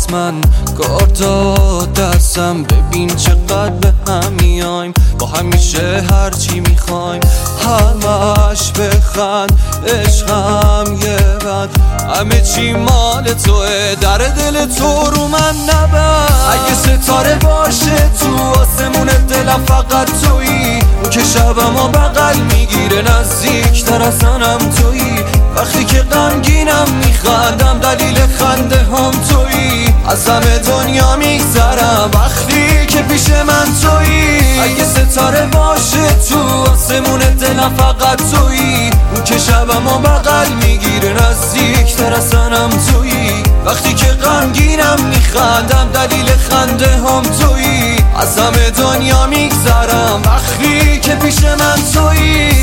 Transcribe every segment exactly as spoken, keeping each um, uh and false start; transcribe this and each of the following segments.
از من کار داد دستم. ببین چقدر به هم میایم، با همیشه هرچی میخوایم همش بخند. عشقم یه بد، همه چی مال توه، در دل تو رو من نبند. اگه ستاره باشه تو آسمون دلم فقط تویی، اون که شبمو بغل میگیره نزدیکتر از سنم تویی. وقتی که غمگینم میخندم دلیل خنده هم تویی. از همه دنیا میگذرم وقتی که پیش من تویی. اگه ستاره باشه تو آسمون دلم فقط تویی، اون که شبمو بغل میگیره نزدیکتر از سنم تویی. وقتی که غمگینم میخندم دلیل خنده هم تویی. از همه دنیا میگذرم وقتی که پیش من تویی.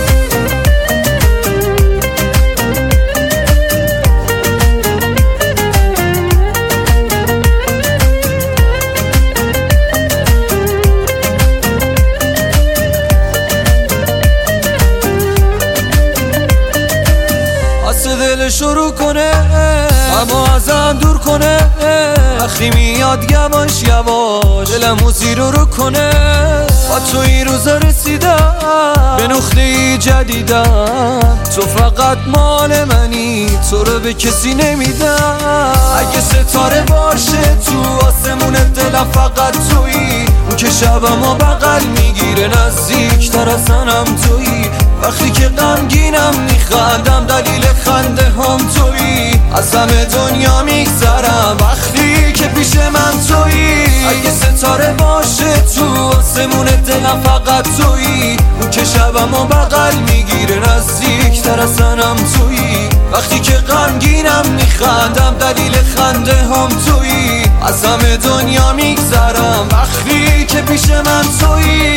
دل شروع کنه اما ازم دور کنه، وقتی میاد یواش یواش دلمو زیر رو کنه. با تو این روزا رسیدم به نقطه‌ای جدیدم، تو فقط مال منی، تو رو به کسی نمیدم. اگه ستاره باشه تو آسمون دلم فقط تویی، اون که شبمو بغل میگیره نزدیکتر از سنم تویی. وقتی که غمگینم میخندم دلیل خنده هم تویی. از همه دنیا میگذرم وقتی که پیش من تویی. اگه ستاره باشه تو آسمون دلم فقط تویی، اون که شبمو بغل میگیره نزدیکتر از سنم تویی. وقتی که غمگینم میخندم دلیل خنده هم تویی. از همه دنیا میگذرم وقتی که پیش من تویی.